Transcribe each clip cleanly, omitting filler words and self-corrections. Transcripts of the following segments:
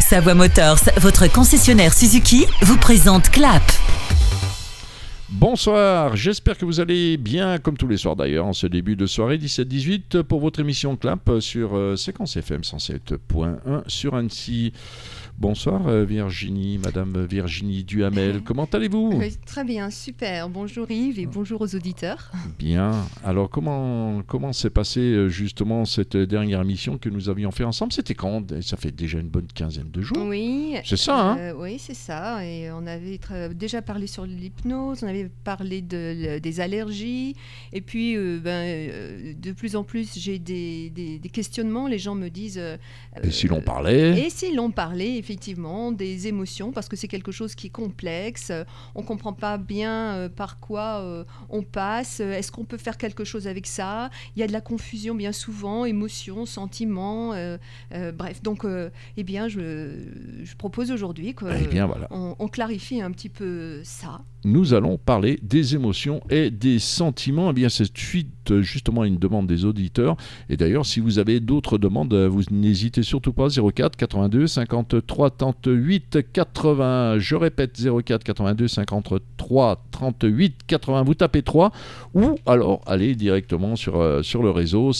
Savoie Motors, votre concessionnaire Suzuki, vous présente CLAP. Bonsoir, j'espère que vous allez bien, comme tous les soirs d'ailleurs, en ce début de soirée 17-18 pour votre émission CLAP sur Séquence FM 107.1 sur Annecy. Bonsoir Virginie, Madame Virginie Duhamel, comment allez-vous ? Oui, très bien, super. Bonjour Yves et bonjour aux auditeurs. Bien, alors comment s'est passée justement cette dernière émission que nous avions fait ensemble ? C'était quand ? Ça fait déjà une bonne quinzaine de jours. Oui. C'est ça, hein ? Oui, c'est ça. Et on avait déjà parlé sur l'hypnose, on avait parlé des allergies. Et puis, de plus en plus, j'ai des questionnements. Les gens me disent... et si l'on parlait ? Et si l'on parlait, effectivement, des émotions, parce que c'est quelque chose qui est complexe. On ne comprend pas bien par quoi on passe. Est-ce qu'on peut faire quelque chose avec ça ? Il y a de la confusion bien souvent, émotions, sentiments. Bref, donc, eh bien, je propose aujourd'hui qu'on voilà. on clarifie un petit peu ça. Nous allons parler des émotions et des sentiments. Eh bien, c'est suite justement à une demande des auditeurs. Et d'ailleurs, si vous avez d'autres demandes, vous n'hésitez surtout pas. 04 82 53 38 80. Je répète, 04 82 53 38 80. Vous tapez 3 ou alors allez directement sur le réseau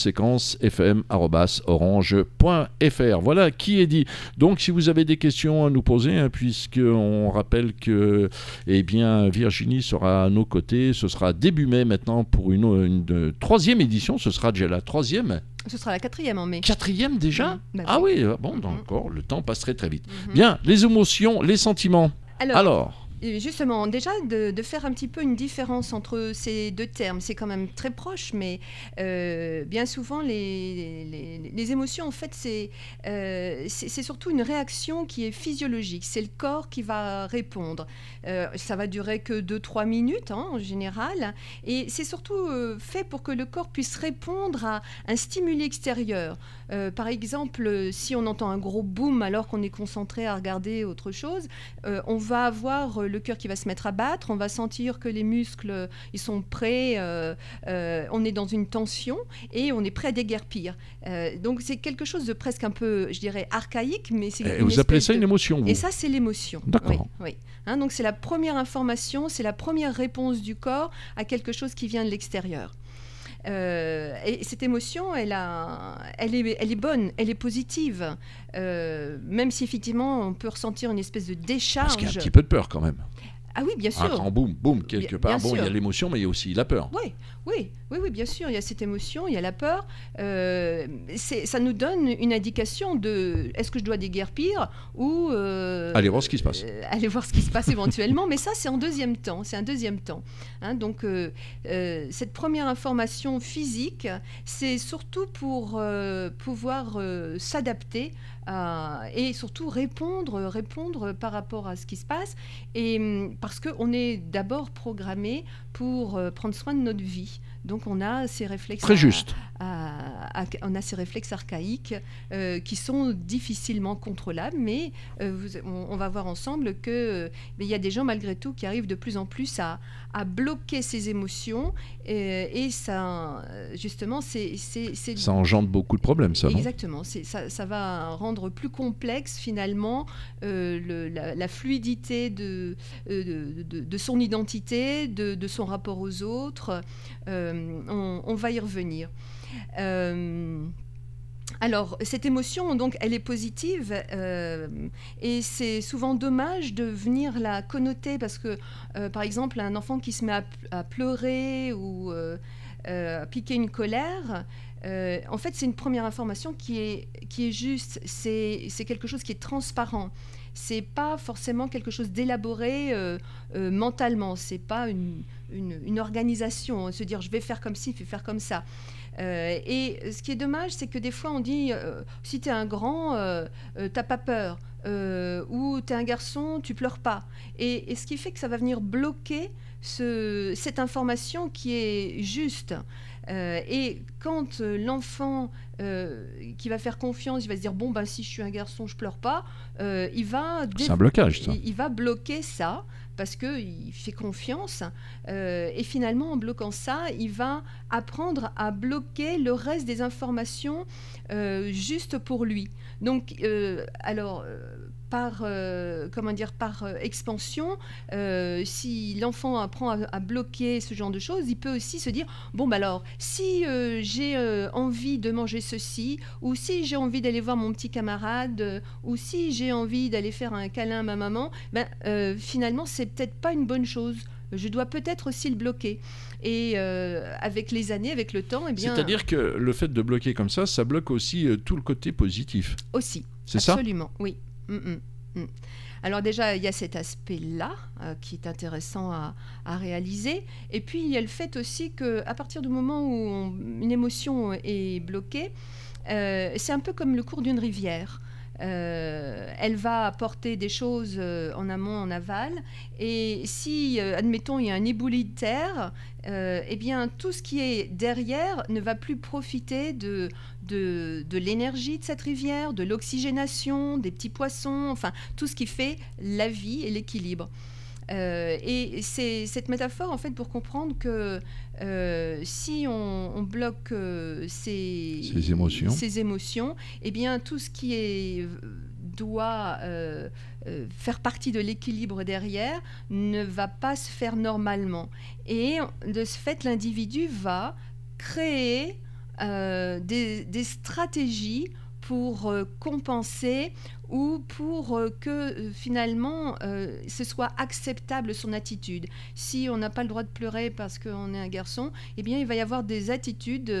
séquencefm@orange.fr. Voilà qui est dit. Donc, si vous avez des questions à nous poser, puisqu'on rappelle que, eh bien, Virginie sera à nos côtés. Ce sera début mai maintenant pour une troisième édition. Ce sera déjà la troisième. Ce sera la quatrième en mai. Quatrième déjà ? Ah oui, bon, encore, le temps passe très très vite. Bien, les émotions, les sentiments. Alors justement, déjà de faire un petit peu une différence entre ces deux termes, c'est quand même très proche, mais bien souvent les émotions, en fait, c'est surtout une réaction qui est physiologique. C'est le corps qui va répondre. Ça va durer que 2-3 minutes en général, et c'est surtout fait pour que le corps puisse répondre à un stimuli extérieur. Par exemple, si on entend un gros boom alors qu'on est concentré à regarder autre chose, on va avoir le cœur qui va se mettre à battre, on va sentir que les muscles ils sont prêts, on est dans une tension et on est prêt à déguerpir. Donc c'est quelque chose de presque un peu, je dirais, archaïque, mais c'est vous appelez ça une émotion, vous ? Et ça, c'est l'émotion. D'accord. Oui. Donc c'est la première information, c'est la première réponse du corps à quelque chose qui vient de l'extérieur. Et cette émotion, elle est bonne, elle est positive, même si effectivement on peut ressentir une espèce de décharge. Parce qu'il y a un petit peu de peur quand même. Ah oui, bien sûr. Un grand boum, quelque part. Bien bon, il y a sûr. l'émotion, mais il y a aussi la peur. Oui, bien sûr, il y a cette émotion, il y a la peur. Ça nous donne une indication de est-ce que je dois déguerpir ou... allez voir ce qui se passe. Aller voir ce qui se passe éventuellement, mais ça, c'est en deuxième temps. C'est un deuxième temps. Donc, cette première information physique, c'est surtout pour pouvoir s'adapter et surtout répondre par rapport à ce qui se passe. Et parce qu'on est d'abord programmé pour prendre soin de notre vie. Donc on a ces réflexes très juste. On a ces réflexes archaïques qui sont difficilement contrôlables, mais on va voir ensemble que il y a des gens malgré tout qui arrivent de plus en plus à bloquer ces émotions et ça justement ça engendre beaucoup de problèmes, ça. Exactement, ça va rendre plus complexe finalement la fluidité de son identité, de son rapport aux autres. On va y revenir. Alors, cette émotion, donc, elle est positive et c'est souvent dommage de venir la connoter parce que, par exemple, un enfant qui se met à pleurer ou à piquer une colère, en fait, c'est une première information qui est juste. C'est quelque chose qui est transparent. C'est pas forcément quelque chose d'élaboré mentalement. C'est pas une organisation, se dire je vais faire comme ci, je vais faire comme ça. Et ce qui est dommage, c'est que des fois on dit si t'es un grand, t'as pas peur, ou t'es un garçon, tu pleures pas. Et ce qui fait que ça va venir bloquer cette information qui est juste. Et quand l'enfant qui va faire confiance, il va se dire bon ben si je suis un garçon, je pleure pas. C'est un blocage, ça. Il va bloquer ça parce qu'il fait confiance. Et finalement, en bloquant ça, il va apprendre à bloquer le reste des informations juste pour lui. Donc, par expansion, si l'enfant apprend à bloquer ce genre de choses, il peut aussi se dire, bon, bah alors, si j'ai envie de manger ceci, ou si j'ai envie d'aller voir mon petit camarade, ou si j'ai envie d'aller faire un câlin à ma maman, finalement, c'est peut-être pas une bonne chose. Je dois peut-être aussi le bloquer. Et avec les années, avec le temps, C'est-à-dire que le fait de bloquer comme ça bloque aussi tout le côté positif. Aussi. C'est absolument, oui. Alors déjà, il y a cet aspect-là qui est intéressant à réaliser. Et puis, il y a le fait aussi qu'à partir du moment où une émotion est bloquée, c'est un peu comme le cours d'une rivière. Elle va apporter des choses en amont, en aval. Et si, admettons, il y a un éboulis de terre, tout ce qui est derrière ne va plus profiter de l'énergie de cette rivière, de l'oxygénation, des petits poissons, enfin, tout ce qui fait la vie et l'équilibre. Et c'est cette métaphore, en fait, pour comprendre que si on bloque ces émotions, tout ce qui doit faire partie de l'équilibre derrière ne va pas se faire normalement. Et de ce fait, l'individu va créer des stratégies pour compenser ou pour que finalement ce soit acceptable son attitude. Si on n'a pas le droit de pleurer parce qu'on est un garçon, il va y avoir des attitudes,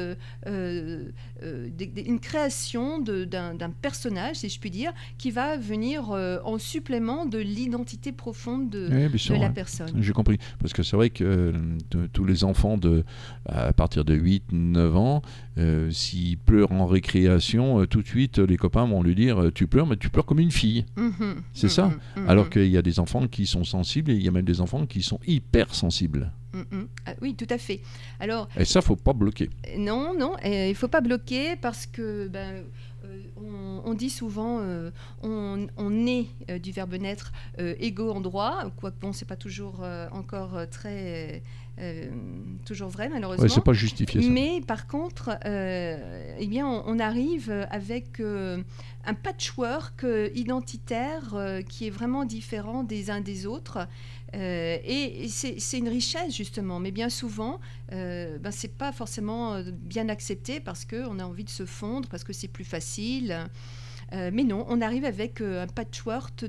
une création d'un personnage, si je puis dire, qui va venir en supplément de l'identité profonde de la personne. J'ai compris, parce que c'est vrai que tous les enfants à partir de 8-9 ans, s'ils pleurent en récréation, tout de suite les copains vont lui dire « tu pleures, mais tu pleures comme une fille ». C'est ça. Alors qu'il y a des enfants qui sont sensibles et il y a même des enfants qui sont hypersensibles. Oui, tout à fait. Alors, et ça, il ne faut pas bloquer. Non, il ne faut pas bloquer parce que on dit souvent on est du verbe naître égaux en droit, quoique bon, c'est pas toujours encore très toujours vrai, malheureusement. C'est pas justifié, ça. Mais par contre, on arrive avec un patchwork identitaire qui est vraiment différent des uns des autres. Et c'est une richesse, justement. Mais bien souvent, c'est pas forcément bien accepté parce qu'on a envie de se fondre, parce que c'est plus facile. Mais non, on arrive avec un patchwork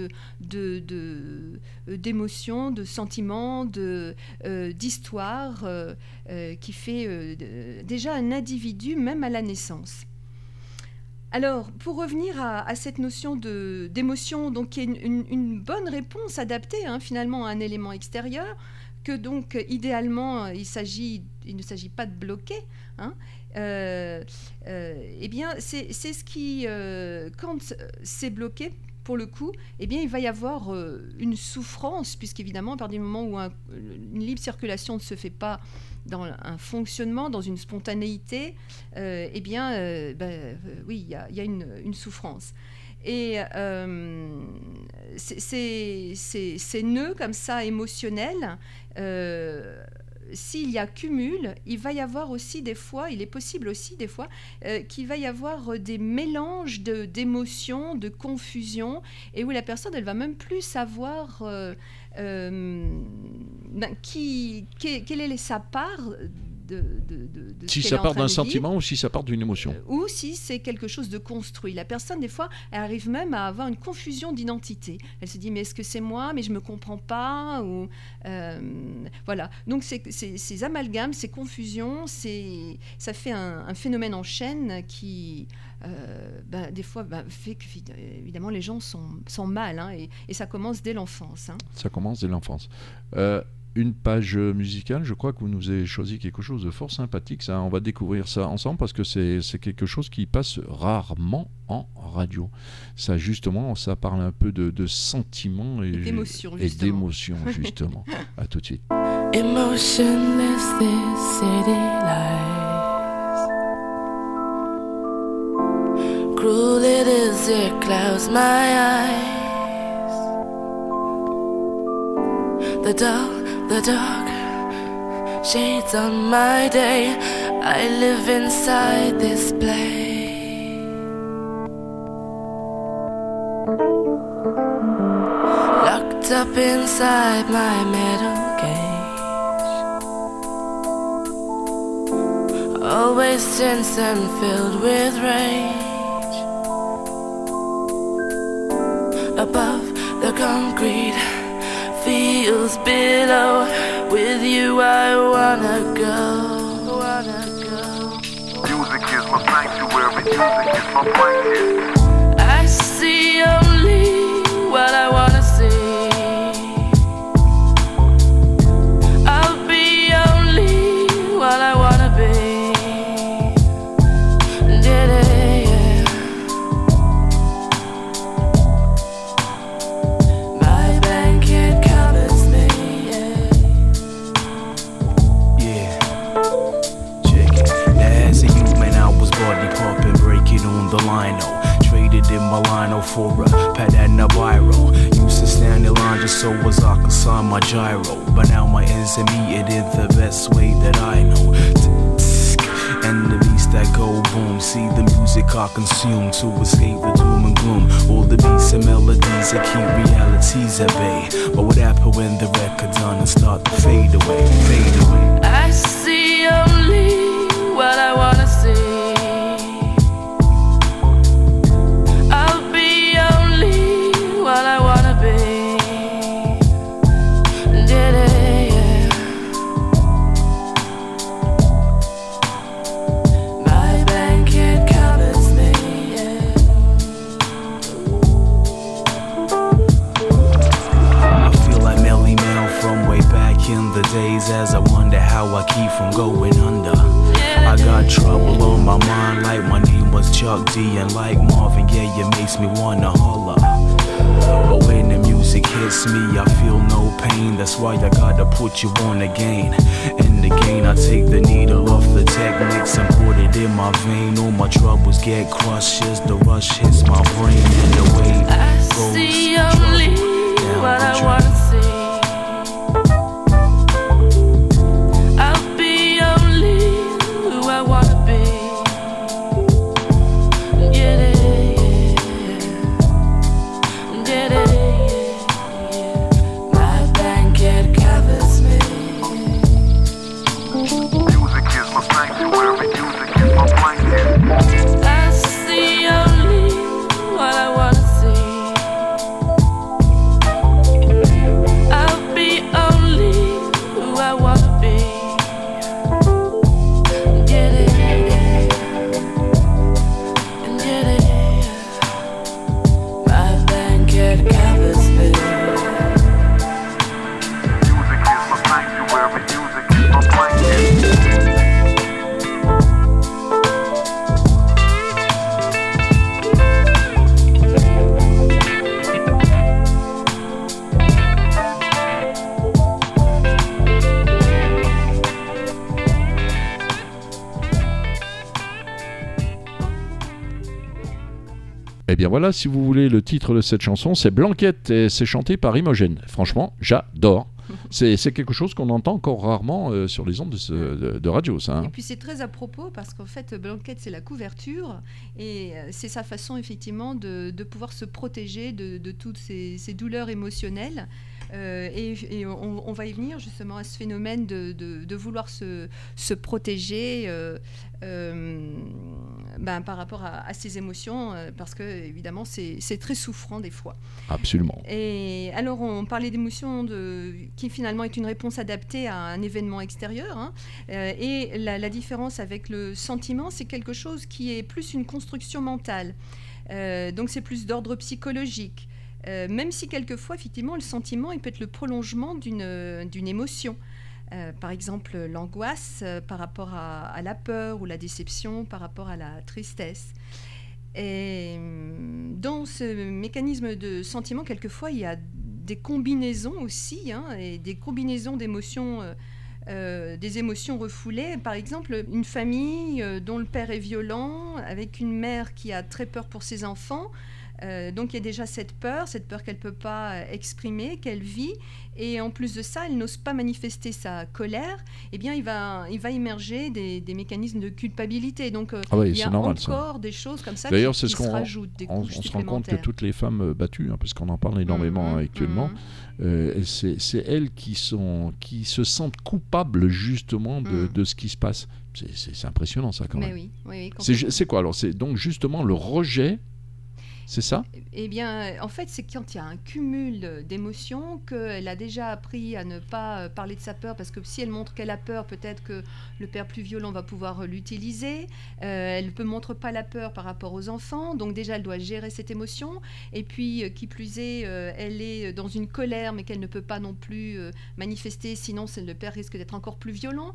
d'émotions, de sentiments, d'histoires qui fait déjà un individu, même à la naissance. Alors, pour revenir à cette notion d'émotion, donc, qui est une bonne réponse adaptée finalement à un élément extérieur, que donc idéalement il ne s'agit pas de bloquer, c'est ce qui, quand c'est bloqué, pour le coup, il va y avoir une souffrance, puisqu'évidemment, à partir du moment où une libre circulation ne se fait pas dans un fonctionnement, dans une spontanéité, oui, il y a une souffrance. Et ces nœuds comme ça émotionnels, s'il y a cumul, il va y avoir aussi des fois, il est possible aussi des fois, qu'il va y avoir des mélanges d'émotions, de confusion, et où la personne, elle va même plus savoir quelle est sa part de si ça part d'un sentiment ou si ça part d'une émotion. Ou si c'est quelque chose de construit. La personne, des fois, elle arrive même à avoir une confusion d'identité. Elle se dit, mais est-ce que c'est moi ? Mais je ne me comprends pas. Ou, voilà. Donc, ces amalgames, ces confusions, ça fait un phénomène en chaîne qui, des fois, fait que, évidemment, les gens sont mal. Et ça commence dès l'enfance. Ça commence dès l'enfance. Une page musicale, je crois que vous nous avez choisi quelque chose de fort sympathique. Ça, on va découvrir ça ensemble parce que c'est quelque chose qui passe rarement en radio. Ça, justement, ça parle un peu de sentiments et d'émotions, justement. À tout de suite. Emotionless this city lies. Cruel it is, it clouds my eyes. The dark shades on my day. I live inside this place. locked up inside my metal cage, always tense and filled with rage. Above the concrete feels below. With you I wanna go, wanna go. Music is my sanctuary, music is my blanket. I see only what I wanna see. I'll be only what I wanna be. Yeah. My blanket covers me. Yeah, check it. As a youth, man, I was body popping, breaking on the lino. Traded in Milano for a pad and a biro. Used to stand in line just so as I could sign my gyro. But now my ends are meeting in the best way that I know. And the beats that go boom. See the music I consume to escape the doom and gloom. All the beats and melodies that keep realities at bay. But what happened when the record done and start to fade away, fade away? I see only what I wanna see. I'll be only what I wanna be. Yeah. My blanket covers me. I feel like Melly Mel from way back in the days, as I wonder how I keep from going under. I got trouble on my mind like my name was Chuck D, and like Marvin Gaye it makes me wanna holler. But when the music hits me I feel no pain. That's why I gotta put you on again. And again I take the needle off the techniques and put it in my vein. All my troubles get crushed as the rush hits my brain. And the way I goes see only down what the I drain. wanna see. I'll be only who I wanna be. Yeah. My blanket covers me. Music is my sanctuary, music is my blanket. I see only what I wanna see. I'll be only who I wanna be. My blanket covers me. Music is my sanctuary, music is my blanket. Eh bien voilà, si vous voulez le titre de cette chanson, c'est Blanquette et c'est chanté par Imogène. Franchement, j'adore. C'est quelque chose qu'on entend encore rarement sur les ondes de radio, ça. Et puis c'est très à propos parce qu'en fait Blanquette c'est la couverture et c'est sa façon effectivement de pouvoir se protéger de toutes ces douleurs émotionnelles. Et on va y venir justement à ce phénomène de vouloir se protéger par rapport à ces émotions parce que évidemment c'est très souffrant des fois. Absolument. Et alors on parlait d'émotions qui finalement est une réponse adaptée à un événement extérieur hein, et la différence avec le sentiment c'est quelque chose qui est plus une construction mentale donc c'est plus d'ordre psychologique. Même si quelquefois, effectivement, le sentiment il peut être le prolongement d'une émotion. Par exemple, l'angoisse par rapport à la peur ou la déception par rapport à la tristesse. Et dans ce mécanisme de sentiment, quelquefois, il y a des combinaisons aussi, hein, et des combinaisons d'émotions, des émotions refoulées. Par exemple, une famille dont le père est violent, avec une mère qui a très peur pour ses enfants, Donc il y a déjà cette peur qu'elle ne peut pas exprimer, qu'elle vit. Et en plus de ça, elle n'ose pas manifester sa colère. Eh bien, il va émerger des mécanismes de culpabilité. Donc il y a normal, encore des choses comme ça D'ailleurs, qui c'est ce se qu'on rajoutent, des couches on se rend compte que supplémentaires. toutes les femmes battues, parce qu'on en parle énormément actuellement, c'est elles qui se sentent coupables justement de ce qui se passe. C'est impressionnant ça quand Mais même. oui, C'est quoi alors? C'est donc justement le rejet, c'est ça? Eh bien, en fait, c'est quand il y a un cumul d'émotions qu'elle a déjà appris à ne pas parler de sa peur, parce que si elle montre qu'elle a peur, peut-être que le père plus violent va pouvoir l'utiliser. Elle ne montre pas la peur par rapport aux enfants, donc déjà, elle doit gérer cette émotion. Et puis, qui plus est, elle est dans une colère, mais qu'elle ne peut pas non plus manifester, sinon le père risque d'être encore plus violent.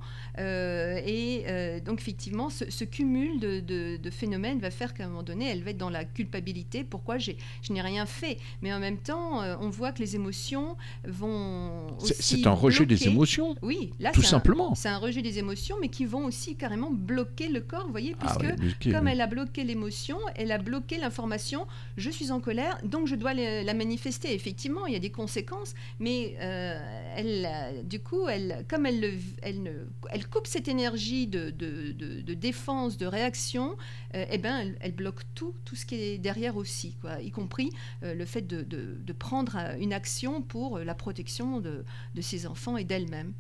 Donc, effectivement, ce cumul de phénomènes va faire qu'à un moment donné, elle va être dans la culpabilité. Pourquoi je n'ai rien fait? Mais en même temps, on voit que les émotions vont aussi C'est un rejet bloquer. des émotions. Oui, là, Tout simplement. C'est un rejet des émotions, mais qui vont aussi carrément bloquer le corps, vous voyez, puisque comme elle a bloqué l'émotion, elle a bloqué l'information. Je suis en colère, donc je dois la manifester. Effectivement, il y a des conséquences, mais du coup, comme elle coupe cette énergie de défense, de réaction, elle bloque tout ce qui est derrière aussi, quoi, y compris le fait de prendre une action pour la protection de ses enfants et d'elle-même.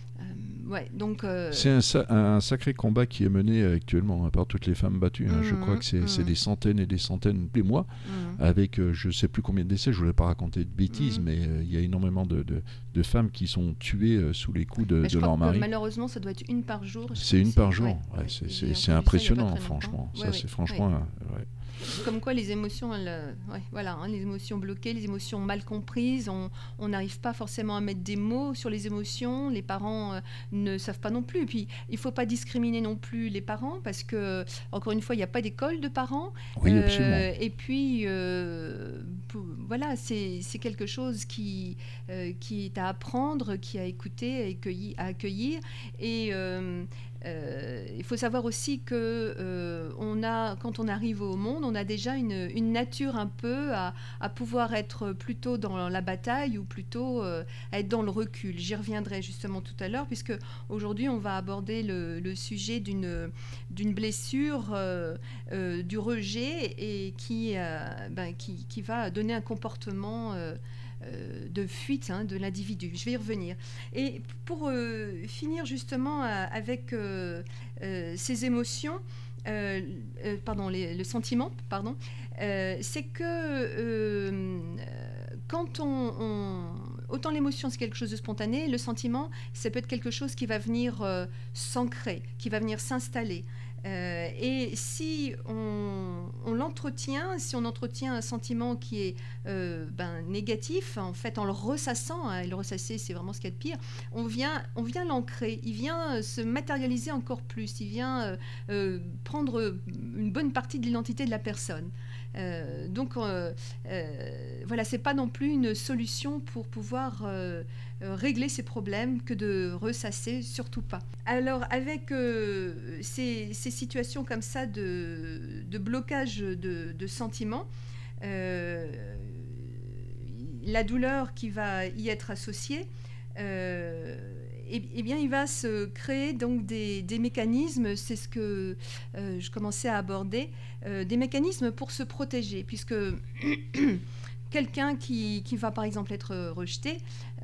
C'est un sacré combat qui est mené actuellement par toutes les femmes battues. Je crois que c'est des centaines et des centaines tous les mois, avec je ne sais plus combien de décès, je ne voulais pas raconter de bêtises, mais il y a énormément de femmes qui sont tuées sous les coups de leur mari. Malheureusement, ça doit être une par jour. C'est une par jour, c'est impressionnant, franchement. C'est franchement... Comme quoi les émotions, les émotions bloquées, les émotions mal comprises, on n'arrive pas forcément à mettre des mots sur les émotions, les parents ne savent pas non plus. Et puis, il ne faut pas discriminer non plus les parents, parce que, encore une fois, il n'y a pas d'école de parents. Oui, absolument. Et puis, c'est quelque chose qui est à apprendre, qui est à écouter, à accueillir. Et... il faut savoir aussi que quand on arrive au monde, on a déjà une nature un peu à pouvoir être plutôt dans la bataille ou plutôt à être dans le recul. J'y reviendrai justement tout à l'heure, puisque aujourd'hui on va aborder le sujet d'une blessure, du rejet, et qui va donner un comportement de fuite de l'individu. Je vais y revenir. Et pour finir justement avec ces émotions, le sentiment, c'est que quand autant l'émotion c'est quelque chose de spontané, le sentiment ça peut être quelque chose qui va venir s'ancrer, qui va venir s'installer. Et si on l'entretient, si on entretient un sentiment qui est négatif, en fait, en le ressassant, et le ressasser, c'est vraiment ce qu'il y a de pire, on vient l'ancrer, il vient se matérialiser encore plus, il vient prendre une bonne partie de l'identité de la personne. C'est pas non plus une solution pour pouvoir régler ces problèmes que de ressasser, surtout pas. Alors avec ces situations comme ça de blocage de sentiments, la douleur qui va y être associée, il va se créer donc des mécanismes, c'est ce que je commençais à aborder, des mécanismes pour se protéger, puisque quelqu'un qui va par exemple être rejeté,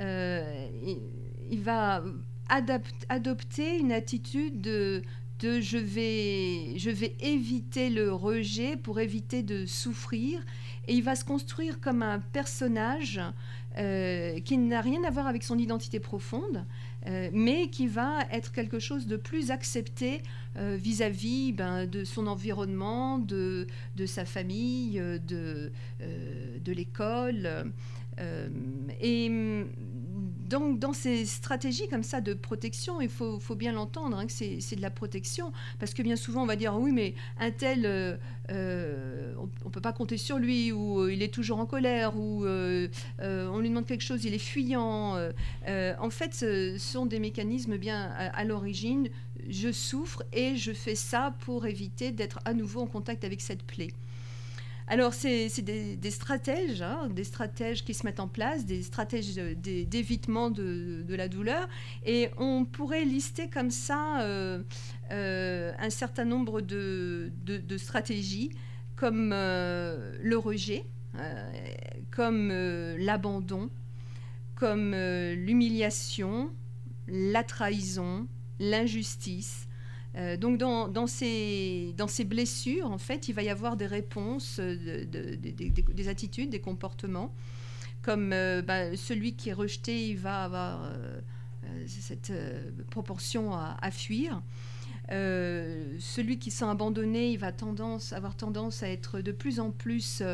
il va adopter une attitude de je vais éviter le rejet pour éviter de souffrir, et il va se construire comme un personnage qui n'a rien à voir avec son identité profonde, mais qui va être quelque chose de plus accepté vis-à-vis de son environnement, de sa famille, de l'école. Et donc dans ces stratégies comme ça de protection, il faut bien l'entendre, que c'est de la protection, parce que bien souvent on va dire oui, mais un tel on peut pas compter sur lui, ou il est toujours en colère, ou on lui demande quelque chose, il est fuyant. En fait, ce sont des mécanismes bien à l'origine. Je souffre et je fais ça pour éviter d'être à nouveau en contact avec cette plaie. Alors, c'est des stratèges, des stratèges qui se mettent en place, des stratèges d'évitement de la douleur. Et on pourrait lister comme ça un certain nombre de stratégies, comme le rejet, comme l'abandon, comme l'humiliation, la trahison, l'injustice. Donc dans ces blessures, en fait, il va y avoir des réponses, des attitudes, des comportements, comme celui qui est rejeté, il va avoir cette proportion à fuir. Celui qui sent abandonné, il va avoir tendance à être de plus en plus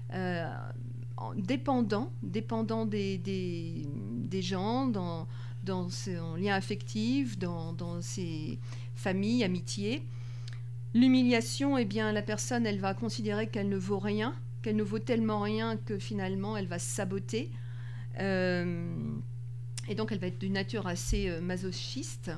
dépendant des gens, dans son lien affectif, dans ses familles, amitiés. L'humiliation, eh bien, la personne, elle va considérer qu'elle ne vaut rien, qu'elle ne vaut tellement rien que finalement, elle va se saboter. Et donc, elle va être d'une nature assez masochiste.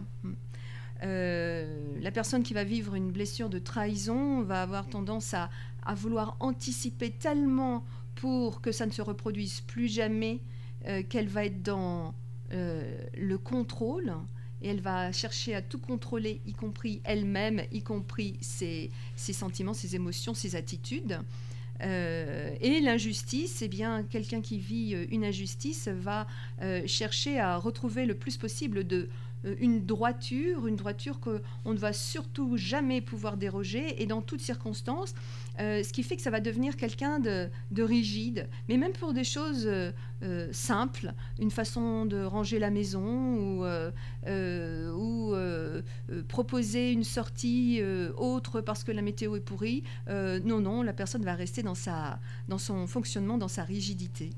La personne qui va vivre une blessure de trahison va avoir tendance à vouloir anticiper tellement pour que ça ne se reproduise plus jamais, qu'elle va être dans le contrôle, et elle va chercher à tout contrôler, y compris elle-même, y compris ses sentiments, ses émotions, ses attitudes. Et l'injustice, eh bien, quelqu'un qui vit une injustice va chercher à retrouver le plus possible une droiture qu'on ne va surtout jamais pouvoir déroger, et dans toutes circonstances, ce qui fait que ça va devenir quelqu'un de rigide, mais même pour des choses simples, une façon de ranger la maison, ou proposer une sortie autre parce que la météo est pourrie. Non, la personne va rester dans son fonctionnement, dans sa rigidité.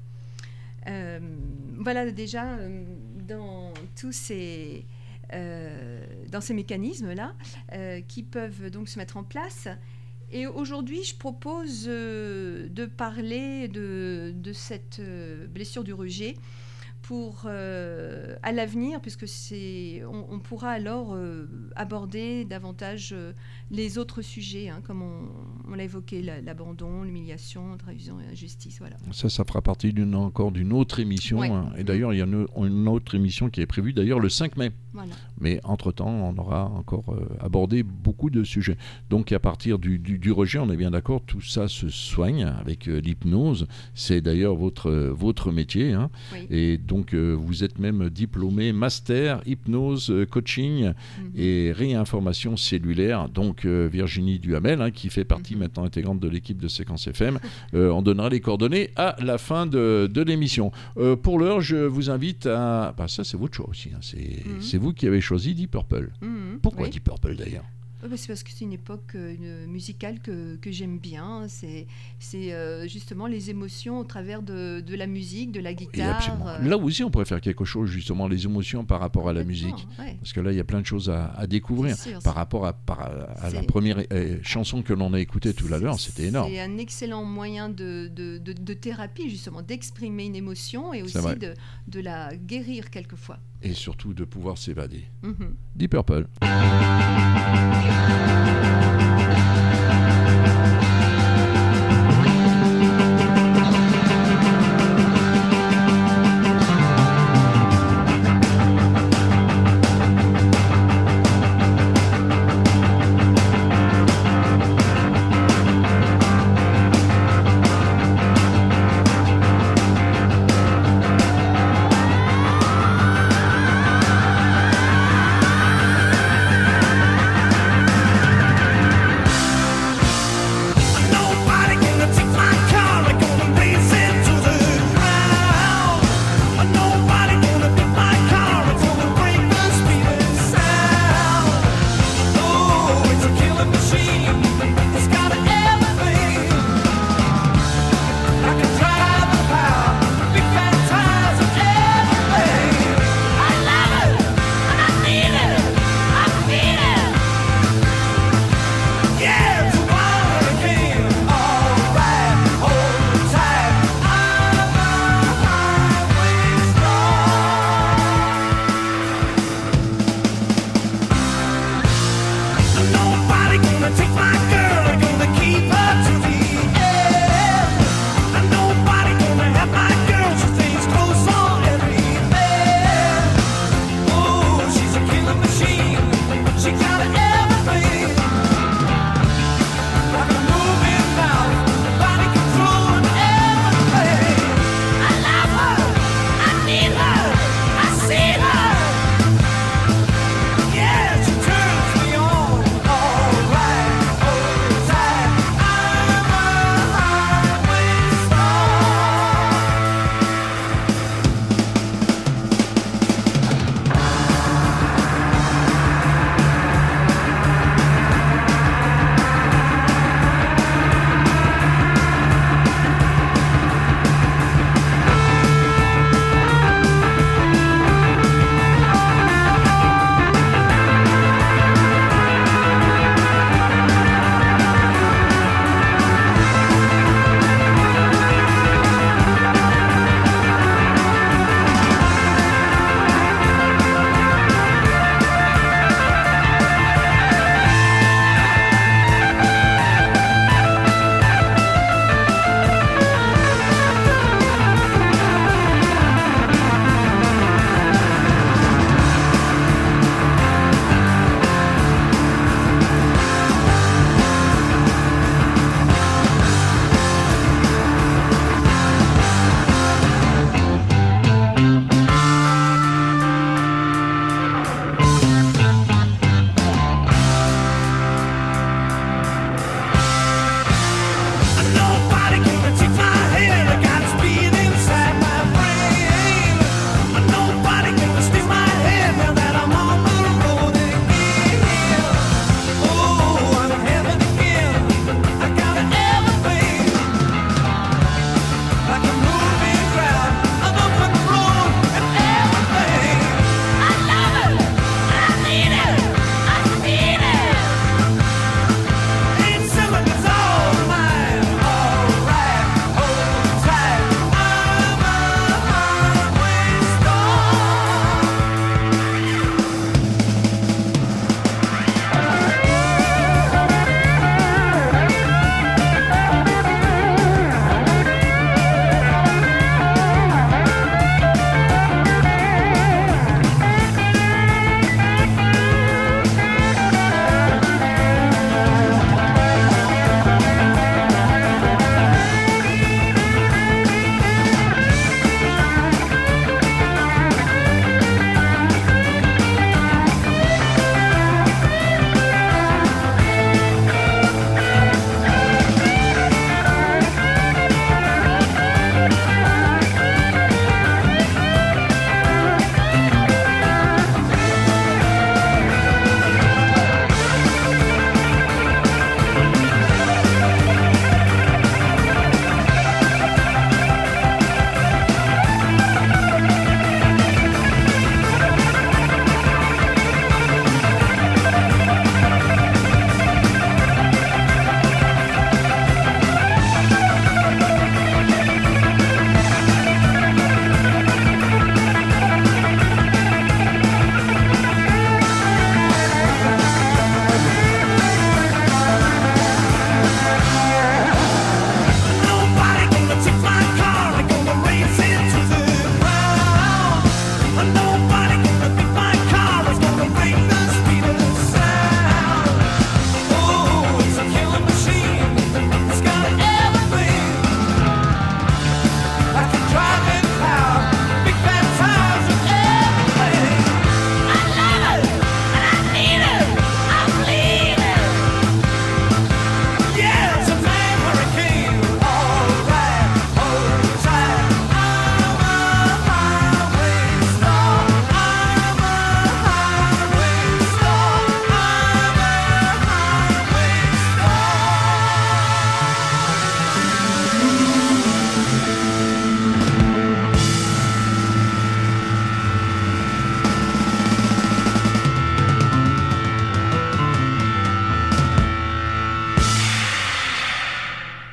Voilà déjà dans tous ces mécanismes-là qui peuvent donc se mettre en place. Et aujourd'hui, je propose de parler de cette blessure du rejet pour à l'avenir, puisque on pourra alors aborder davantage les autres sujets, comme on l'a évoqué, l'abandon, l'humiliation, la trahison et l'injustice. Voilà. Ça fera partie d'une autre émission. Ouais. Et d'ailleurs, il y a une autre émission qui est prévue d'ailleurs le 5 mai. Voilà. Mais entre-temps, on aura encore abordé beaucoup de sujets. Donc à partir du rejet, on est bien d'accord, tout ça se soigne avec l'hypnose. C'est d'ailleurs votre métier. Oui. Et donc vous êtes même diplômé master hypnose, coaching et réinformation cellulaire. Donc Virginie Duhamel, qui fait partie maintenant intégrante de l'équipe de Séquence FM. On donnera les coordonnées à la fin de l'émission. Pour l'heure, je vous invite à... ça, c'est votre choix aussi. C'est vous qui avez choisi Deep Purple. Pourquoi oui. Deep Purple d'ailleurs ? C'est parce que c'est une époque musicale que j'aime bien. C'est justement les émotions au travers de la musique, de la guitare. Et absolument. Là aussi, on pourrait faire quelque chose, justement, les émotions par rapport à la musique. Ouais. Parce que là, il y a plein de choses à découvrir. Sûr, par rapport à la première chanson que l'on a écoutée tout à l'heure, c'était énorme. C'est un excellent moyen de thérapie, justement, d'exprimer une émotion et aussi de la guérir quelquefois. Et surtout de pouvoir s'évader. Deep Purple.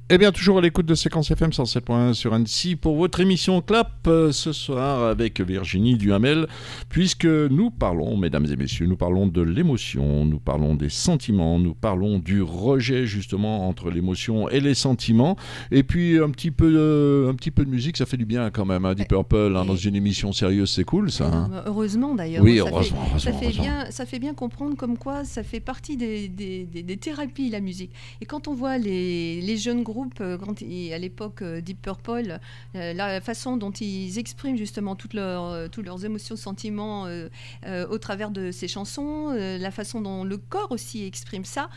Eh bien, toujours à l'écoute de Séquence FM 107.1 sur Annecy pour votre émission Clap ce soir avec Virginie Duhamel, puisque nous parlons, mesdames et messieurs, nous parlons de l'émotion, nous parlons des sentiments, nous parlons du rejet justement entre l'émotion et les sentiments, et puis un petit peu de musique, ça fait du bien quand même, hein, Deep Purple, hein, dans une émission sérieuse, c'est cool ça. Hein. Heureusement d'ailleurs. Oui, heureusement. Heureusement. Ça fait bien comprendre comme quoi ça fait partie des thérapies, la musique. Et quand on voit les jeunes groupes, à l'époque Deep Purple, la façon dont ils expriment justement toutes leurs émotions, sentiments au travers de ces chansons, la façon dont le corps aussi exprime ça,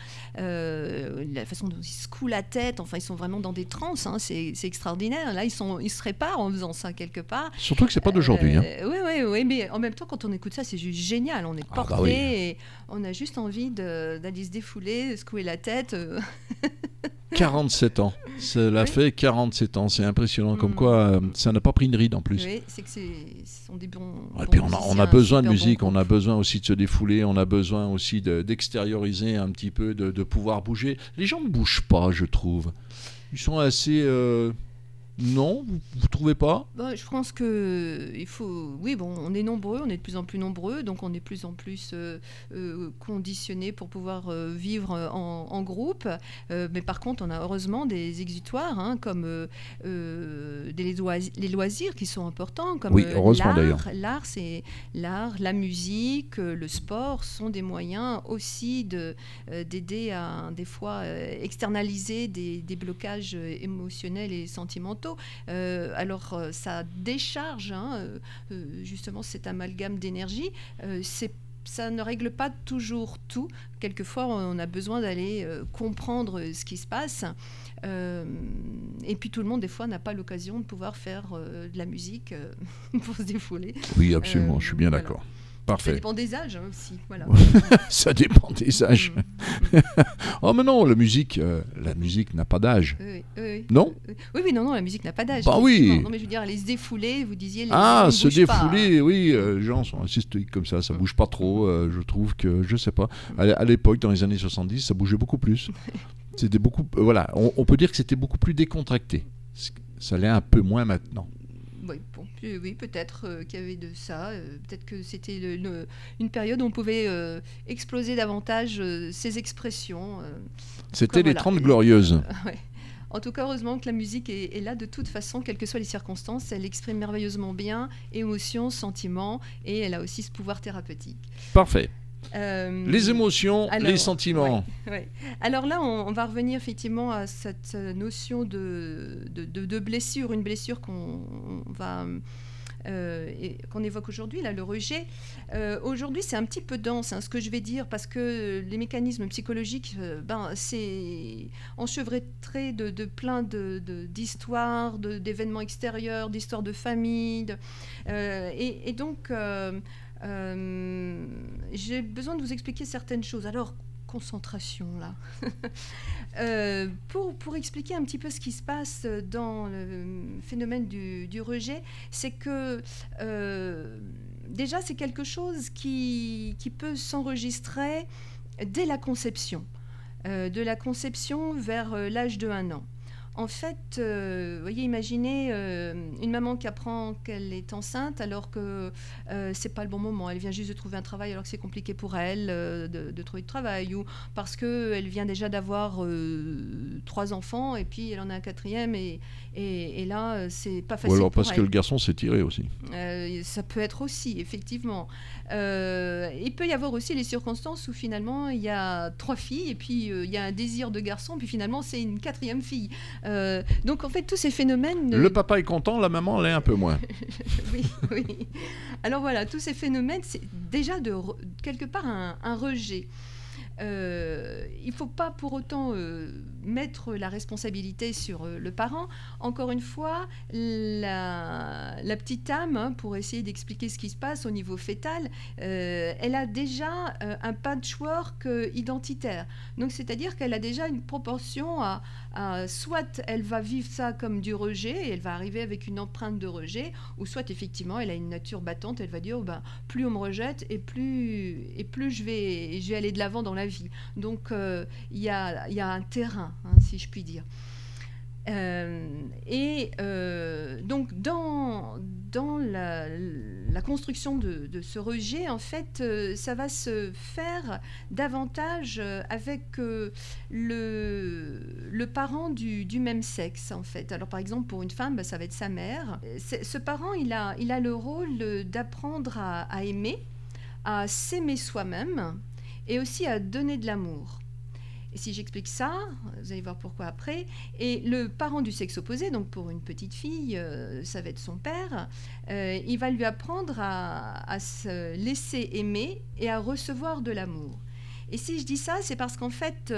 la façon dont ils secouent la tête, enfin ils sont vraiment dans des transes, hein, c'est extraordinaire. Là ils se réparent en faisant ça quelque part. Surtout que c'est pas d'aujourd'hui. Oui, mais en même temps quand on écoute ça c'est juste génial, on est porté et on a juste envie d'aller se défouler, secouer la tête. 47 ans, cela fait 47 ans, c'est impressionnant, comme quoi ça n'a pas pris une ride en plus. Oui, c'est que ce sont des bons. Et puis on a besoin de musique, on a besoin aussi de se défouler, on a besoin aussi d'extérioriser un petit peu, de pouvoir bouger. Les gens ne bougent pas, je trouve. Ils sont assez... Non, vous trouvez pas ? Je pense que il faut. Oui, on est nombreux, on est de plus en plus nombreux, donc on est de plus en plus conditionnés pour pouvoir vivre en groupe. Mais par contre, on a heureusement des exutoires, hein, comme les loisirs qui sont importants, comme heureusement, d'ailleurs. L'art, c'est l'art, la musique, le sport sont des moyens aussi d'aider à des fois externaliser des blocages émotionnels et sentimentaux. Alors ça décharge justement cet amalgame d'énergie. Ça ne règle pas toujours tout. Quelquefois, on a besoin d'aller comprendre ce qui se passe. Et puis tout le monde, des fois, n'a pas l'occasion de pouvoir faire de la musique pour se défouler. Oui, absolument, je suis bien d'accord. Parfait. Ça dépend des âges aussi. Voilà. Ça dépend des âges. Oh mais non, la musique n'a pas d'âge. Oui. Non ? Oui, non, la musique n'a pas d'âge. Bah oui. Non, mais je veux dire, aller se défouler, vous disiez... se défouler, pas. Oui, les gens sont assez stoïques comme ça bouge pas trop, je trouve que, je sais pas, à l'époque, dans les années 70, ça bougeait beaucoup plus. C'était beaucoup, voilà, on peut dire que c'était beaucoup plus décontracté. Ça l'est un peu moins maintenant. Oui, peut-être qu'il y avait de ça. Peut-être que c'était une période où on pouvait exploser davantage ces expressions. C'était les 30 glorieuses. Ouais. En tout cas, heureusement que la musique est là de toute façon, quelles que soient les circonstances. Elle exprime merveilleusement bien émotions, sentiments, et elle a aussi ce pouvoir thérapeutique. Parfait. Les émotions, les sentiments. Ouais. Alors là, on va revenir effectivement à cette notion de blessure, une blessure qu'on évoque aujourd'hui, là, le rejet. Aujourd'hui, c'est un petit peu dense, ce que je vais dire, parce que les mécanismes psychologiques, c'est enchevêtré de plein d'histoires, d'événements extérieurs, d'histoires de famille, et donc... j'ai besoin de vous expliquer certaines choses. Alors, concentration, là. Pour expliquer un petit peu ce qui se passe dans le phénomène du rejet, c'est que déjà, c'est quelque chose qui peut s'enregistrer dès la conception. De la conception vers l'âge de 1 an. En fait, voyez, imaginez une maman qui apprend qu'elle est enceinte alors que c'est pas le bon moment. Elle vient juste de trouver un travail alors que c'est compliqué pour elle de trouver du travail, ou parce qu'elle vient déjà d'avoir 3 enfants et puis elle en a un 4e et là c'est pas facile. Ou alors pour parce elle. que le garçon s'est tiré aussi. Ça peut être aussi, effectivement. Il peut y avoir aussi les circonstances où finalement il y a 3 filles et puis il y a un désir de garçon, puis finalement c'est une 4e fille. Donc en fait tous ces phénomènes... Le papa est content, la maman l'est un peu moins. oui. Alors voilà, tous ces phénomènes, c'est déjà quelque part un rejet. Il ne faut pas pour autant mettre la responsabilité sur le parent. Encore une fois, la petite âme, pour essayer d'expliquer ce qui se passe au niveau fœtal, elle a déjà un patchwork identitaire. Donc, c'est-à-dire qu'elle a déjà une proportion à soit elle va vivre ça comme du rejet, et elle va arriver avec une empreinte de rejet, ou soit effectivement elle a une nature battante, elle va dire plus on me rejette et plus je vais aller de l'avant dans la vie. Donc il y a un terrain, si je puis dire. Donc dans la construction de ce rejet, en fait, ça va se faire davantage avec le parent du même sexe, en fait. Alors par exemple, pour une femme, ça va être sa mère. Ce parent, il a le rôle d'apprendre à aimer, à s'aimer soi-même et aussi à donner de l'amour. Et si j'explique ça, vous allez voir pourquoi après. Et le parent du sexe opposé, donc pour une petite fille, ça va être son père, il va lui apprendre à se laisser aimer et à recevoir de l'amour. Et si je dis ça, c'est parce qu'en fait,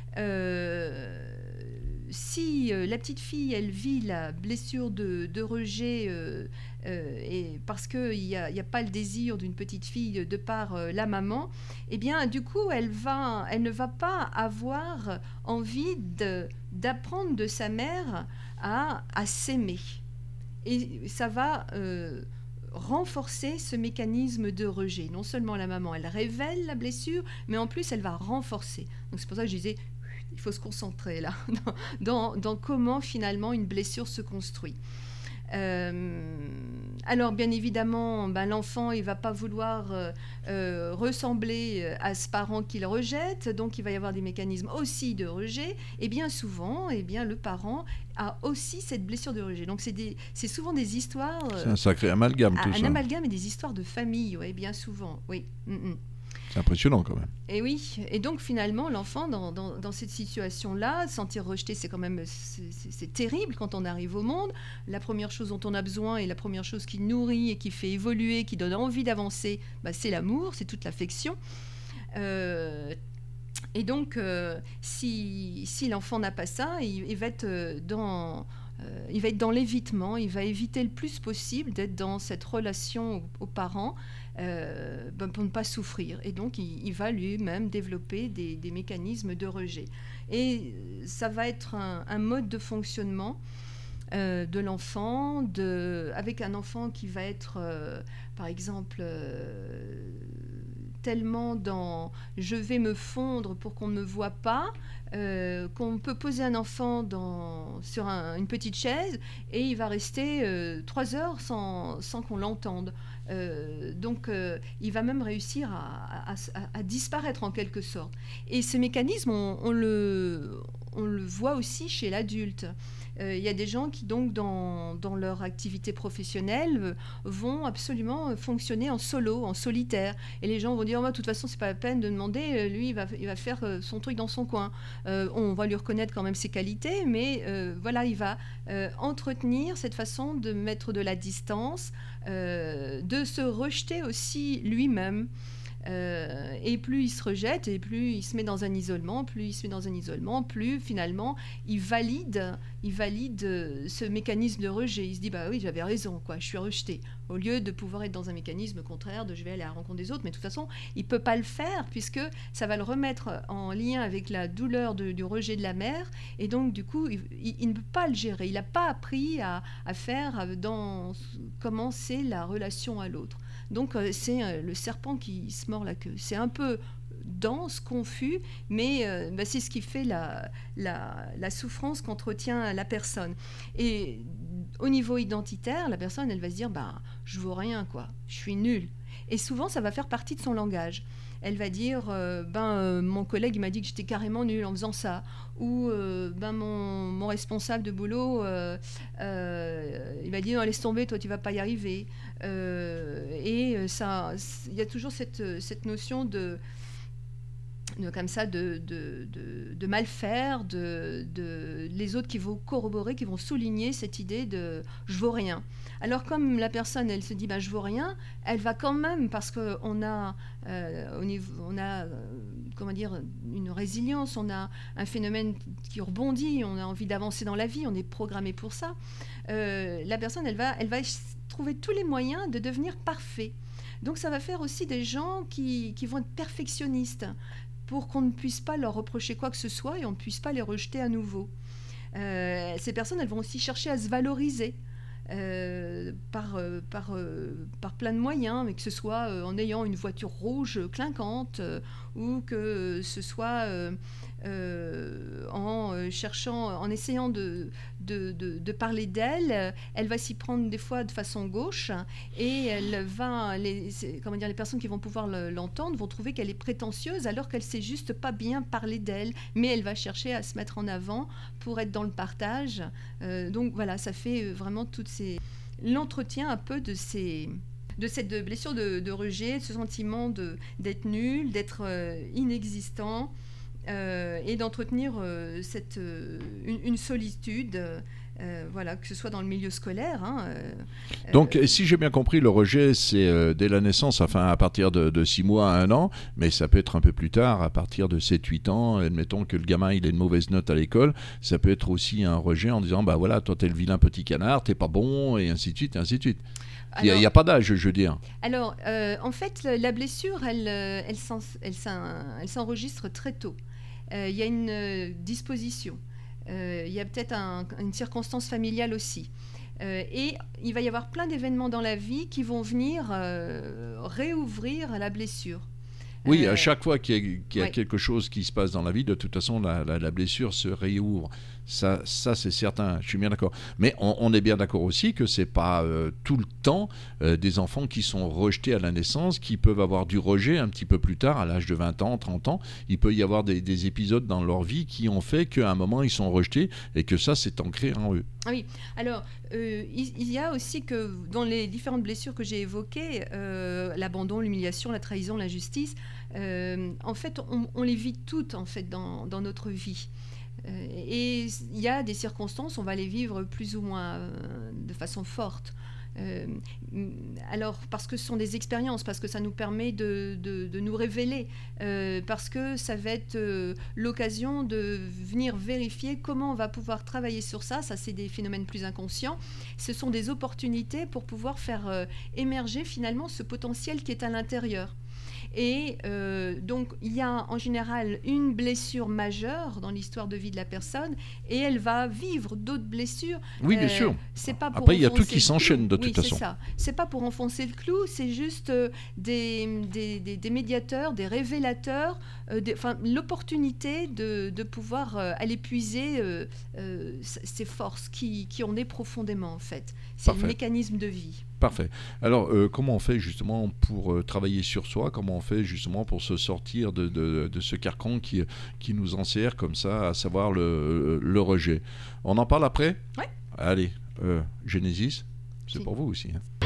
si la petite fille, elle vit la blessure de rejet, et parce qu'il n'y a pas le désir d'une petite fille de par la maman, eh bien, du coup, elle ne va pas avoir envie d'apprendre de sa mère à s'aimer. Et ça va renforcer ce mécanisme de rejet. Non seulement la maman, elle révèle la blessure, mais en plus, elle va renforcer. Donc, c'est pour ça que je disais, il faut se concentrer là, dans comment finalement une blessure se construit. Alors bien évidemment, l'enfant il va pas vouloir ressembler à ce parent qu'il rejette, donc il va y avoir des mécanismes aussi de rejet, et bien souvent le parent a aussi cette blessure de rejet. Donc c'est souvent des histoires, c'est un sacré amalgame tout ça. Un amalgame et des histoires de famille, ouais, bien souvent, oui. C'est impressionnant quand même. Et oui, et donc finalement l'enfant dans cette situation-là, se sentir rejeté, c'est quand même c'est terrible quand on arrive au monde. La première chose dont on a besoin et la première chose qui nourrit et qui fait évoluer, qui donne envie d'avancer, c'est l'amour, c'est toute l'affection. Et donc si l'enfant n'a pas ça, il va être dans l'évitement, il va éviter le plus possible d'être dans cette relation aux parents pour ne pas souffrir. Et donc, il va lui-même développer des mécanismes de rejet. Et ça va être un mode de fonctionnement de l'enfant, avec un enfant qui va être, par exemple, tellement dans « je vais me fondre pour qu'on ne me voit pas », qu'on peut poser un enfant sur une petite chaise et il va rester 3 heures sans qu'on l'entende. Donc il va même réussir à disparaître en quelque sorte. Et ce mécanisme, on le voit aussi chez l'adulte. Il y a des gens qui, donc, dans leur activité professionnelle, vont absolument fonctionner en solo, en solitaire. Et les gens vont dire, de toute façon, c'est pas la peine de demander, lui, il va faire son truc dans son coin. On va lui reconnaître quand même ses qualités, mais voilà, il va entretenir cette façon de mettre de la distance, de se rejeter aussi lui-même. Et plus il se rejette et plus il se met dans un isolement, plus finalement il valide ce mécanisme de rejet. Il se dit oui, j'avais raison, je suis rejeté, au lieu de pouvoir être dans un mécanisme contraire de je vais aller à la rencontre des autres. Mais de toute façon il peut pas le faire puisque ça va le remettre en lien avec la douleur du rejet de la mère, et donc du coup il ne peut pas le gérer. Il n'a pas appris à faire comment c'est la relation à l'autre. Donc c'est le serpent qui se mord la queue. C'est un peu dense, confus, mais c'est ce qui fait la souffrance qu'entretient la personne. Et au niveau identitaire, la personne, elle va se dire je vaux rien, je suis nulle. Et souvent, ça va faire partie de son langage. Elle va dire mon collègue il m'a dit que j'étais carrément nulle en faisant ça, ou mon responsable de boulot il m'a dit non, laisse tomber, toi tu vas pas y arriver. Et ça, il y a toujours cette notion de mal faire, les autres qui vont corroborer, qui vont souligner cette idée de je vaux rien. Alors comme la personne elle se dit je vaux rien, elle va quand même, parce qu'on a une résilience, on a un phénomène qui rebondit, on a envie d'avancer dans la vie, on est programmé pour ça. La personne elle va trouver tous les moyens de devenir parfait. Donc ça va faire aussi des gens qui vont être perfectionnistes, pour qu'on ne puisse pas leur reprocher quoi que ce soit et on ne puisse pas les rejeter à nouveau. Ces personnes, elles vont aussi chercher à se valoriser par plein de moyens, mais que ce soit en ayant une voiture rouge clinquante ou que ce soit en cherchant, en essayant de parler d'elle, elle va s'y prendre des fois de façon gauche et elle va, les personnes qui vont pouvoir l'entendre vont trouver qu'elle est prétentieuse alors qu'elle sait juste pas bien parler d'elle, mais elle va chercher à se mettre en avant pour être dans le partage. Donc voilà, ça fait vraiment l'entretien un peu de cette blessure de rejet, de ce sentiment d'être nul, d'être inexistant. Et d'entretenir une solitude, voilà, que ce soit dans le milieu scolaire. Donc, si j'ai bien compris, le rejet, c'est dès la naissance, enfin à partir de 6 mois à 1 an, mais ça peut être un peu plus tard, à partir de 7-8 ans, admettons que le gamin il ait une mauvaise note à l'école, ça peut être aussi un rejet en disant, bah voilà, toi t'es le vilain petit canard, t'es pas bon, et ainsi de suite, et ainsi de suite. Il n'y a pas d'âge, je veux dire. Alors, en fait, la blessure, elle s'enregistre très tôt. Il y a une disposition. Il y a peut-être une circonstance familiale aussi. Et il va y avoir plein d'événements dans la vie qui vont venir réouvrir la blessure. Oui, à chaque fois qu'il y a quelque chose qui se passe dans la vie, de toute façon, la blessure se réouvre. Ça c'est certain, je suis bien d'accord. Mais on est bien d'accord aussi que ce n'est pas tout le temps des enfants qui sont rejetés à la naissance, qui peuvent avoir du rejet un petit peu plus tard, à l'âge de 20 ans, 30 ans. Il peut y avoir des épisodes dans leur vie qui ont fait qu'à un moment, ils sont rejetés et que ça, c'est ancré en eux. Ah oui, alors il y a aussi que dans les différentes blessures que j'ai évoquées, l'abandon, l'humiliation, la trahison, l'injustice, en fait, on les vit toutes en fait, dans notre vie. Et il y a des circonstances, on va les vivre plus ou moins de façon forte. Alors, parce que ce sont des expériences, parce que ça nous permet de nous révéler, parce que ça va être l'occasion de venir vérifier comment on va pouvoir travailler sur ça. Ça, c'est des phénomènes plus inconscients. Ce sont des opportunités pour pouvoir faire émerger finalement ce potentiel qui est à l'intérieur. Et donc, il y a en général une blessure majeure dans l'histoire de vie de la personne et elle va vivre d'autres blessures. Oui, bien sûr. C'est pas pour Après, il y a tout qui s'enchaîne de toute façon. C'est ça. C'est pas pour enfoncer le clou, c'est juste des médiateurs, des révélateurs, l'opportunité de pouvoir aller puiser ces forces qui on est profondément, en fait. C'est le mécanisme de vie. Parfait. Alors, comment on fait justement pour travailler sur soi? Comment on fait justement pour se sortir de ce carcan qui nous enserre comme ça, à savoir le rejet? On en parle après? Oui. Allez, Genesis, c'est pour vous aussi. Hein.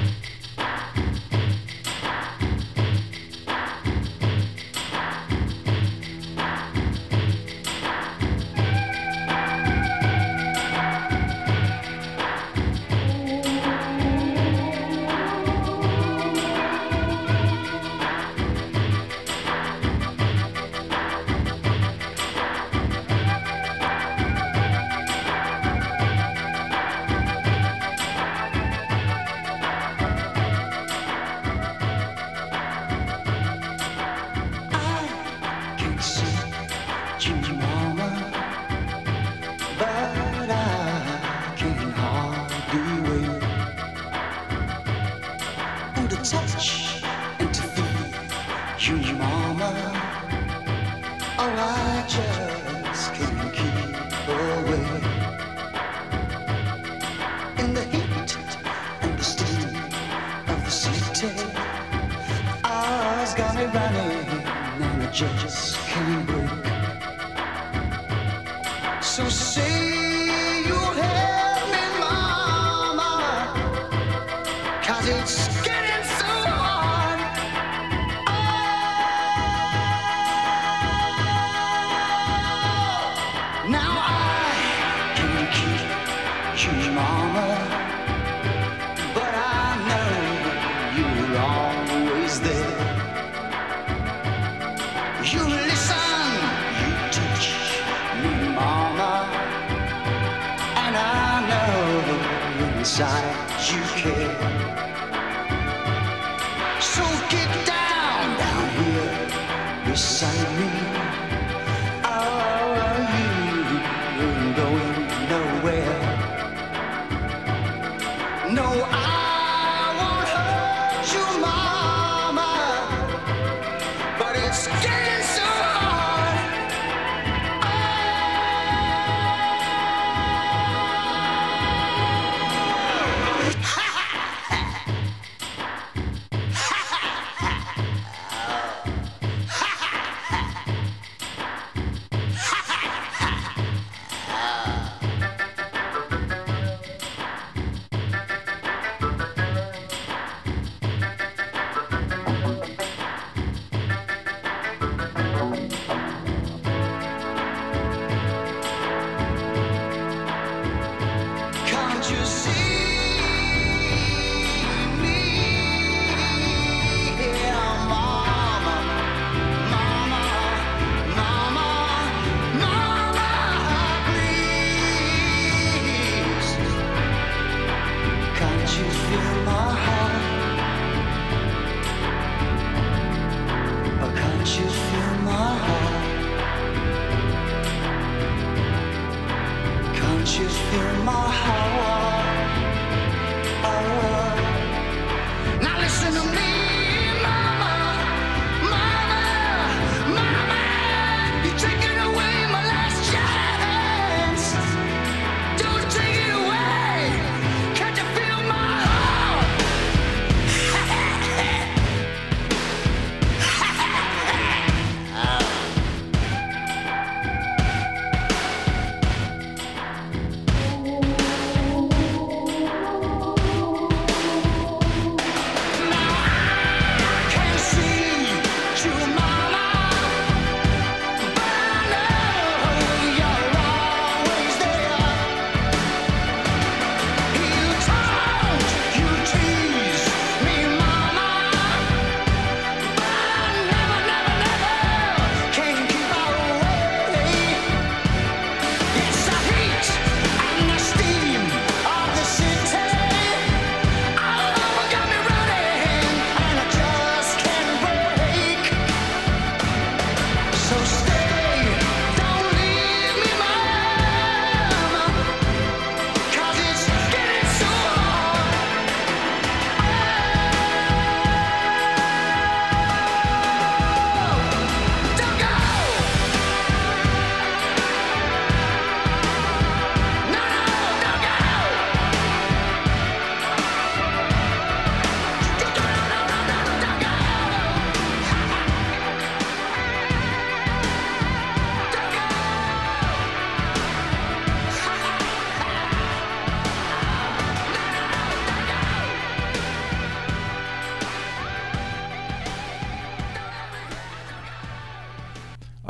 But it's getting so hard.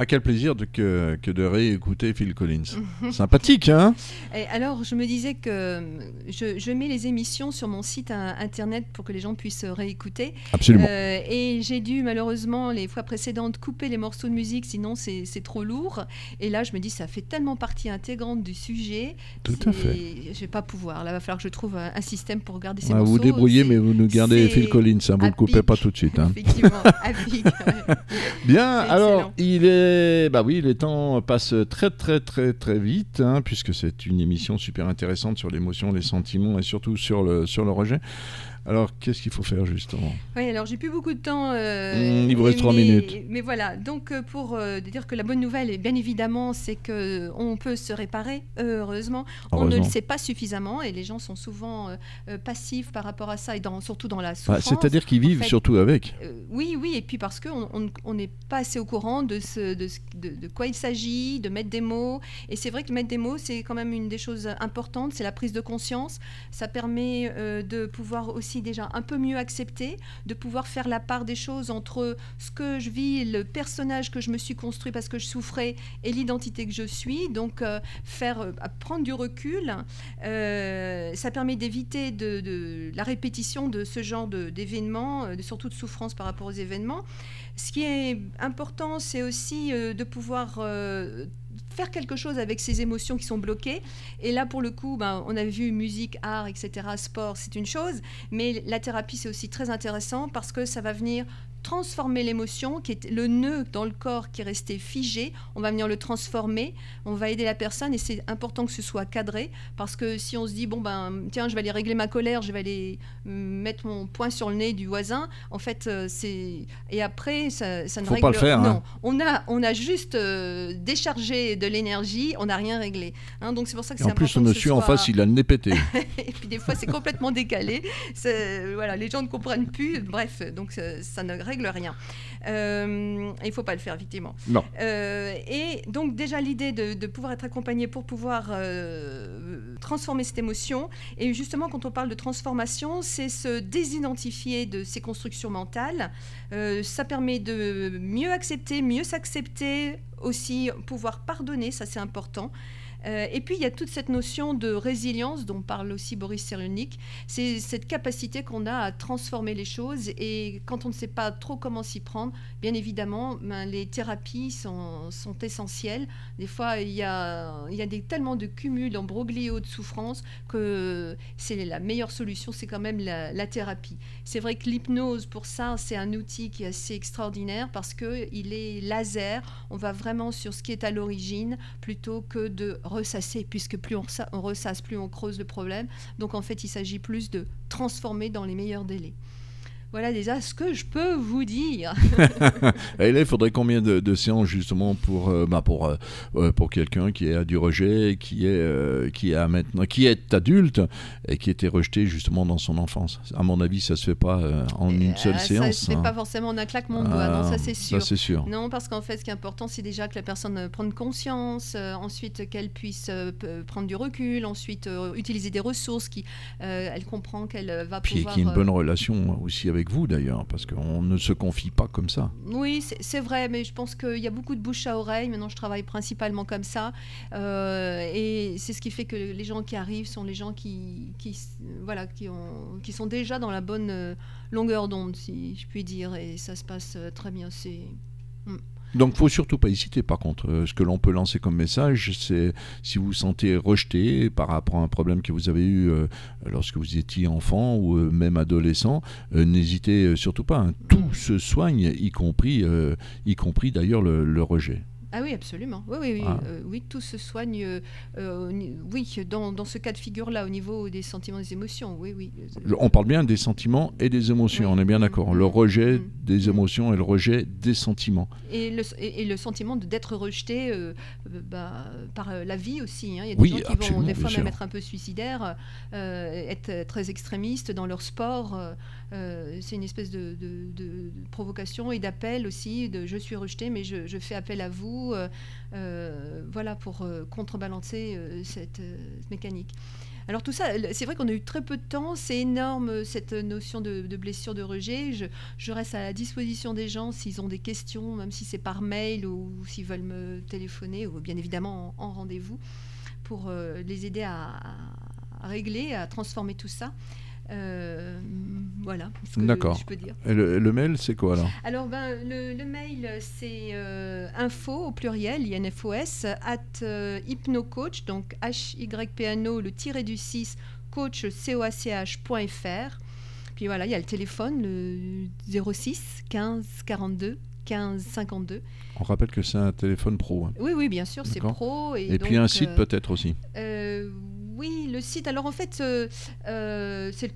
Ah, quel plaisir que de réécouter Phil Collins. Sympathique, hein? Et alors, je me disais que je mets les émissions sur mon site internet pour que les gens puissent réécouter. Absolument. Et j'ai dû, malheureusement, les fois précédentes, couper les morceaux de musique, sinon c'est trop lourd. Et là, je me dis, ça fait tellement partie intégrante du sujet. Tout à fait. Je vais pas pouvoir. Là, il va falloir que je trouve un système pour garder ces Ah, morceaux. vous débrouillez, mais vous nous gardez c'est Phil Collins, hein, vous ne le coupez pic. pas tout de suite. Hein. Effectivement, à pic, ouais. Bien, C'est alors, excellent. les temps passent très très très très vite, hein, puisque c'est une émission super intéressante sur l'émotion, les sentiments et surtout sur le rejet. Alors, qu'est-ce qu'il faut faire justement? Oui, alors j'ai plus beaucoup de temps. Il vous reste 3 minutes. Mais voilà, donc pour dire que la bonne nouvelle, et bien évidemment, c'est qu'on peut se réparer, heureusement. On ne le sait pas suffisamment et les gens sont souvent passifs par rapport à ça, et surtout dans la souffrance. C'est-à-dire qu'ils vivent surtout avec. Oui, et puis parce qu'on n'est pas assez au courant de quoi il s'agit, de mettre des mots. Et c'est vrai que mettre des mots, c'est quand même une des choses importantes, c'est la prise de conscience. Ça permet de pouvoir aussi déjà un peu mieux accepter, de pouvoir faire la part des choses entre ce que je vis, le personnage que je me suis construit parce que je souffrais et l'identité que je suis. Donc prendre du recul, ça permet d'éviter la répétition de ce genre d'événements, surtout de souffrance par rapport aux événements. Ce qui est important, c'est aussi de pouvoir faire quelque chose avec ces émotions qui sont bloquées. Et là, pour le coup, on a vu musique, art, etc., sport, c'est une chose. Mais la thérapie, c'est aussi très intéressant parce que ça va venir transformer l'émotion, qui est le nœud dans le corps qui est resté figé. On va venir le transformer, on va aider la personne et c'est important que ce soit cadré parce que si on se dit, tiens, je vais aller régler ma colère, je vais aller mettre mon poing sur le nez du voisin, en fait, et après, ça ne Faut règle... pas le faire. Non, hein. on a juste déchargé de l'énergie, on n'a rien réglé. Hein, donc c'est pour ça que c'est en important. plus, le monsieur en face, il a le nez pété. Et puis des fois, c'est complètement décalé. Voilà, les gens ne comprennent plus. Bref, donc ça ne règle rien. Il ne faut pas le faire, effectivement. Non. Et donc, déjà, l'idée de pouvoir être accompagné pour pouvoir transformer cette émotion. Et justement, quand on parle de transformation, c'est se désidentifier de ces constructions mentales. Ça permet de mieux accepter, mieux s'accepter, aussi pouvoir pardonner, ça c'est important. Et puis, il y a toute cette notion de résilience dont parle aussi Boris Cyrulnik. C'est cette capacité qu'on a à transformer les choses. Et quand on ne sait pas trop comment s'y prendre, bien évidemment, les thérapies sont essentielles. Des fois, il y a tellement de cumuls, d'embroglios, de souffrance que c'est la meilleure solution, c'est quand même la thérapie. C'est vrai que l'hypnose, pour ça, c'est un outil qui est assez extraordinaire parce qu'il est laser. On va vraiment sur ce qui est à l'origine plutôt que de ressasser, puisque plus on ressasse, plus on creuse le problème. Donc en fait, il s'agit plus de transformer dans les meilleurs délais. Voilà déjà ce que je peux vous dire. Et là, il faudrait combien de séances justement pour quelqu'un qui a du rejet, qui est adulte et qui était rejeté justement dans son enfance? À mon avis, ça se fait pas en une seule séance. Ça se fait pas forcément en un claquement de doigts, non, ça c'est sûr. Ça c'est sûr. Non, parce qu'en fait, ce qui est important, c'est déjà que la personne prenne conscience, ensuite qu'elle puisse prendre du recul, ensuite utiliser des ressources elle comprend qu'elle va pouvoir... Puis qu'il y ait une bonne relation aussi avec vous d'ailleurs, parce qu'on ne se confie pas comme ça. Oui, c'est vrai, mais je pense qu'il y a beaucoup de bouche à oreille. Maintenant, je travaille principalement comme ça. Et c'est ce qui fait que les gens qui arrivent sont les gens qui sont déjà dans la bonne longueur d'onde, si je puis dire. Et ça se passe très bien. Donc, il ne faut surtout pas hésiter. Par contre, ce que l'on peut lancer comme message, c'est si vous vous sentez rejeté par rapport à un problème que vous avez eu lorsque vous étiez enfant ou même adolescent, n'hésitez surtout pas. Hein. Tout se soigne, y compris d'ailleurs le rejet. Ah oui, absolument. Oui, Ah. Oui, tout se soigne. Dans ce cas de figure-là, au niveau des sentiments, des émotions. Oui. On parle bien des sentiments et des émotions. Oui. On est bien d'accord. Le rejet des émotions et le rejet des sentiments. Et le sentiment d'être rejeté par la vie aussi. Hein. Il y a des gens qui vont des fois même être un peu suicidaires, être très extrémistes dans leur sport. C'est une espèce de provocation et d'appel aussi. Je suis rejeté, mais je fais appel à vous. Voilà, pour contrebalancer cette mécanique. Alors tout ça, c'est vrai qu'on a eu très peu de temps, c'est énorme cette notion de blessure de rejet. Je reste à la disposition des gens s'ils ont des questions, même si c'est par mail ou s'ils veulent me téléphoner ou bien évidemment en rendez-vous pour les aider à régler, à transformer tout ça. Voilà ce que D'accord. je peux dire. Et le mail, c'est quoi alors ? Alors le mail c'est info au pluriel infos @hypnocoach, donc HYPNO le -du-6 coach coach.fr. Puis voilà, il y a le téléphone, le 06 15 42 15 52. On rappelle que c'est un téléphone pro. Hein. Oui, bien sûr, c'est D'accord. pro. Et puis un site peut-être aussi. Oui, le site. Alors en fait, c'est le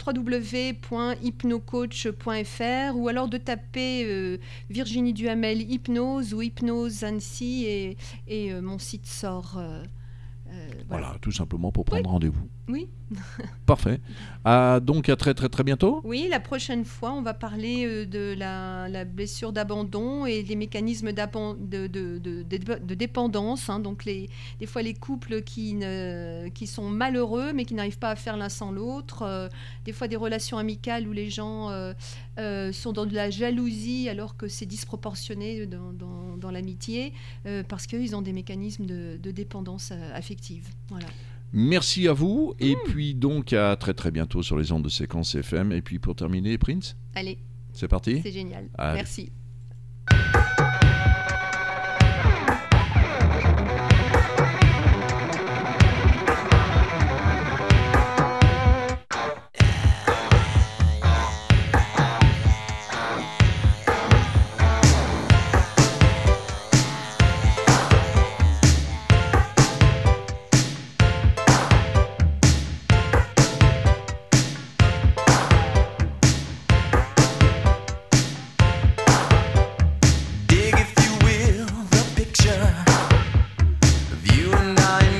www.hypnocoach.fr ou alors de taper Virginie Duhamel Hypnose ou Hypnose Annecy et mon site sort. Voilà, tout simplement pour prendre rendez-vous. Oui. Parfait. Donc à très très très bientôt. Oui, la prochaine fois, on va parler de la blessure d'abandon et des mécanismes de dépendance. Hein. Donc des fois les couples qui sont malheureux mais qui n'arrivent pas à faire l'un sans l'autre. Des fois des relations amicales où les gens sont dans de la jalousie alors que c'est disproportionné dans l'amitié parce qu'ils ont des mécanismes de dépendance affective. Voilà. Merci à vous et puis donc à très très bientôt sur les ondes de Séquence FM. Et puis pour terminer, Prince, allez, c'est parti. C'est génial. Allez. Merci.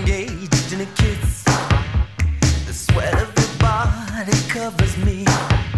Covers me.